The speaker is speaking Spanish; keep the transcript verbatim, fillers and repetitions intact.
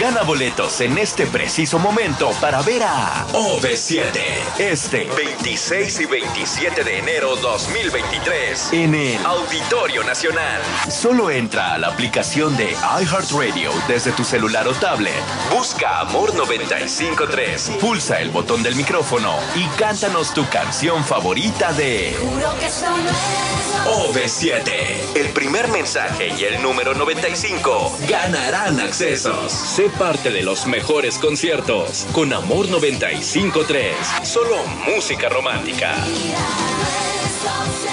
Gana boletos en este preciso momento para ver a O V siete este veintiséis y veintisiete de enero dos mil veintitrés en el Auditorio Nacional. Solo entra a la aplicación de iHeartRadio desde tu celular o tablet. Busca Amor noventa y cinco punto tres, pulsa el botón del micrófono y cántanos tu canción favorita de O V siete. El primer mensaje y el número noventa y cinco ganarán accesos. Sé parte de los mejores conciertos con Amor noventa y cinco punto tres. Solo música romántica.